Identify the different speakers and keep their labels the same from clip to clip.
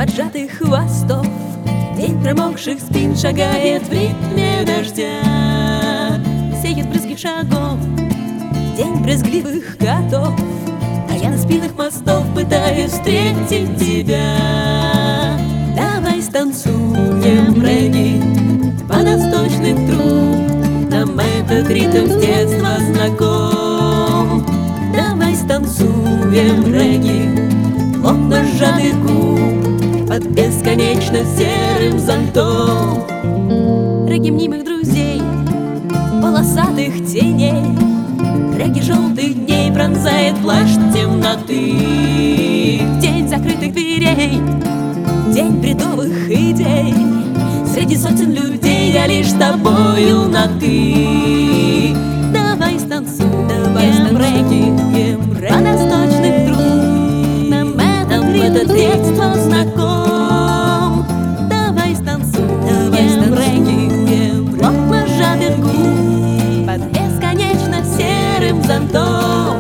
Speaker 1: поджатых хвостов. День промокших спин шагает в ритме дождя, сеет брызги шагов, день брезгливых котов. А я на спинах мостов пытаюсь встретить тебя. Давай станцуем регги под восточных труб, нам этот ритм с детства знаком. Давай станцуем регги плотно сжатых губ под бесконечно серым зонтом. Регги мнимых друзей, полосатых теней, регги желтых дней пронзает плащ темноты. День закрытых дверей, день бредовых идей, среди сотен людей я лишь с тобою на «ты». Давай станцуем регги под восточных труб, нам этот детство знаком. Давай станцуем регги плотно сжатых губ под бесконечно серым зонтом.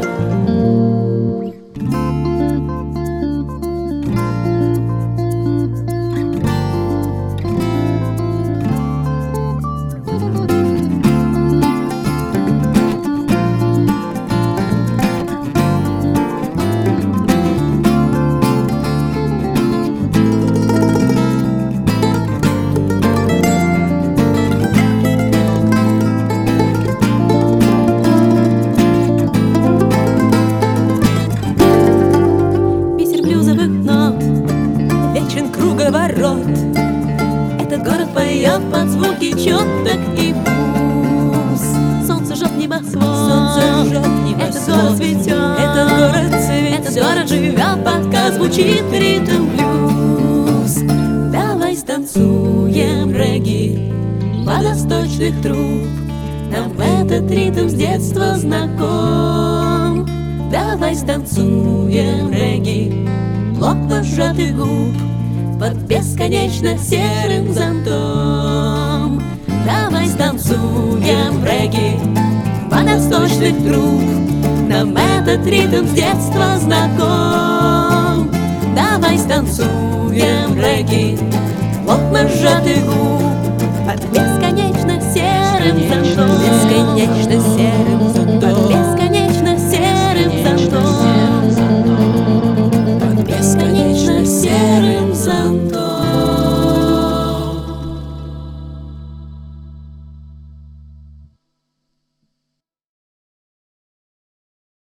Speaker 1: Круговорот. Этот город поет под звуки четок и бус. Солнце жжет небосвод, этот город цветет, этот город цветет, этот город живет, пока звучит ритм блюз. Давай станцуем регги под восточных труб, нам этот ритм с детства знаком. Давай станцуем регги плотно сжатых губ под бесконечно серым зонтом. Давай станцуем регги под восточных труб, нам этот ритм с детства знаком. Давай станцуем регги плотно сжатых губ под бесконечно серым зонтом. Бесконечно серым